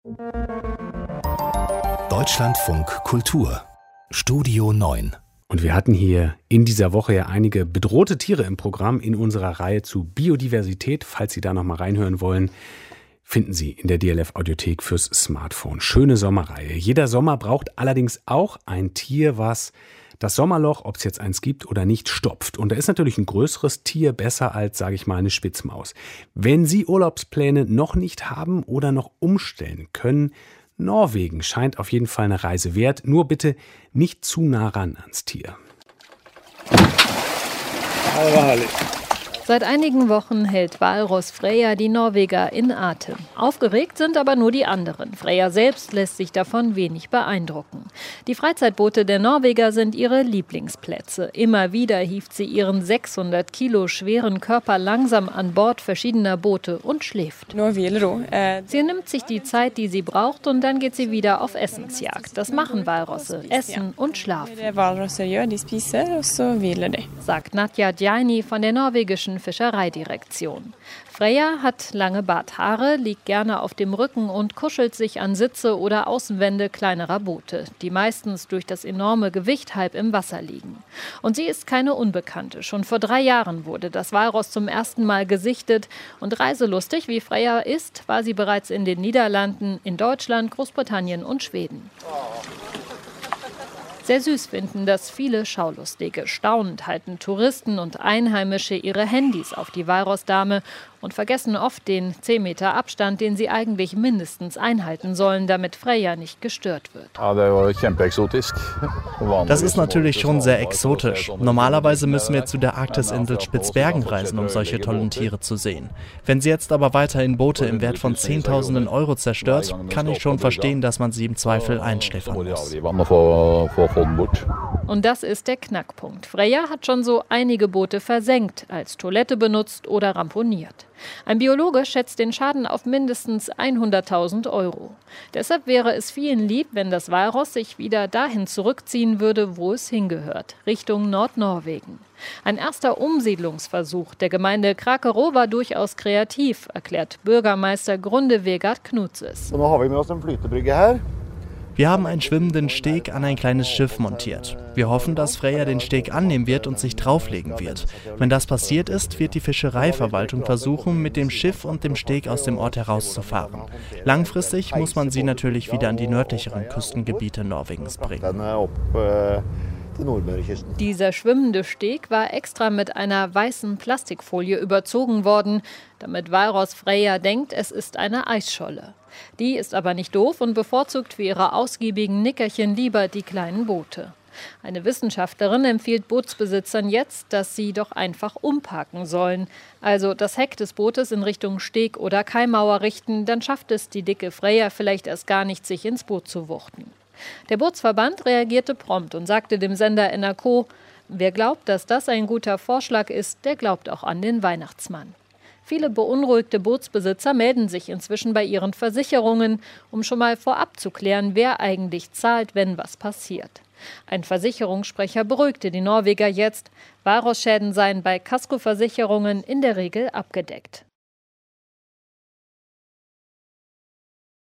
Deutschlandfunk Kultur Studio 9. Und wir hatten hier in dieser Woche ja einige bedrohte Tiere im Programm in unserer Reihe zu Biodiversität. Falls Sie da noch mal reinhören wollen, finden Sie in der DLF-Audiothek fürs Smartphone. Schöne Sommerreihe. Jeder Sommer braucht allerdings auch ein Tier, was das Sommerloch, ob es jetzt eins gibt oder nicht, stopft. Und da ist natürlich ein größeres Tier besser als, sage ich mal, eine Spitzmaus. Wenn Sie Urlaubspläne noch nicht haben oder noch umstellen können, Norwegen scheint auf jeden Fall eine Reise wert. Nur bitte nicht zu nah ran ans Tier. Seit einigen Wochen hält Walross Freyja die Norweger in Atem. Aufgeregt sind aber nur die anderen. Freyja selbst lässt sich davon wenig beeindrucken. Die Freizeitboote der Norweger sind ihre Lieblingsplätze. Immer wieder hieft sie ihren 600 Kilo schweren Körper langsam an Bord verschiedener Boote und schläft. Sie nimmt sich die Zeit, die sie braucht, und dann geht sie wieder auf Essensjagd. Das machen Walrosse, essen und schlafen, sagt Nadja Djaini von der norwegischen Fischereidirektion. Freyja hat lange Barthaare, liegt gerne auf dem Rücken und kuschelt sich an Sitze oder Außenwände kleinerer Boote, die meistens durch das enorme Gewicht halb im Wasser liegen. Und sie ist keine Unbekannte. Schon vor 3 Jahren wurde das Walross zum ersten Mal gesichtet. Und reiselustig wie Freyja ist, war sie bereits in den Niederlanden, in Deutschland, Großbritannien und Schweden. Sehr süß finden das viele Schaulustige. Staunend halten Touristen und Einheimische ihre Handys auf die Walrossdame und vergessen oft den 10 Meter Abstand, den sie eigentlich mindestens einhalten sollen, damit Freyja nicht gestört wird. Das ist natürlich schon sehr exotisch. Normalerweise müssen wir zu der Arktisinsel Spitzbergen reisen, um solche tollen Tiere zu sehen. Wenn sie jetzt aber weiterhin Boote im Wert von Zehntausenden Euro zerstört, kann ich schon verstehen, dass man sie im Zweifel einschläfern muss. Und das ist der Knackpunkt. Freyja hat schon so einige Boote versenkt, als Toilette benutzt oder ramponiert. Ein Biologe schätzt den Schaden auf mindestens 100.000 Euro. Deshalb wäre es vielen lieb, wenn das Walross sich wieder dahin zurückziehen würde, wo es hingehört, Richtung Nordnorwegen. Ein erster Umsiedlungsversuch der Gemeinde Krakerø war durchaus kreativ, erklärt Bürgermeister Grunde Vegard Knutses. Wir haben einen schwimmenden Steg an ein kleines Schiff montiert. Wir hoffen, dass Freyja den Steg annehmen wird und sich drauflegen wird. Wenn das passiert ist, wird die Fischereiverwaltung versuchen, mit dem Schiff und dem Steg aus dem Ort herauszufahren. Langfristig muss man sie natürlich wieder an die nördlicheren Küstengebiete Norwegens bringen. Dieser schwimmende Steg war extra mit einer weißen Plastikfolie überzogen worden, damit Walross Freyja denkt, es ist eine Eisscholle. Die ist aber nicht doof und bevorzugt für ihre ausgiebigen Nickerchen lieber die kleinen Boote. Eine Wissenschaftlerin empfiehlt Bootsbesitzern jetzt, dass sie doch einfach umparken sollen. Also das Heck des Bootes in Richtung Steg oder Kaimauer richten, dann schafft es die dicke Freyja vielleicht erst gar nicht, sich ins Boot zu wuchten. Der Bootsverband reagierte prompt und sagte dem Sender NRK, wer glaubt, dass das ein guter Vorschlag ist, der glaubt auch an den Weihnachtsmann. Viele beunruhigte Bootsbesitzer melden sich inzwischen bei ihren Versicherungen, um schon mal vorab zu klären, wer eigentlich zahlt, wenn was passiert. Ein Versicherungssprecher beruhigte die Norweger jetzt. Walrossschäden seien bei Kaskoversicherungen in der Regel abgedeckt.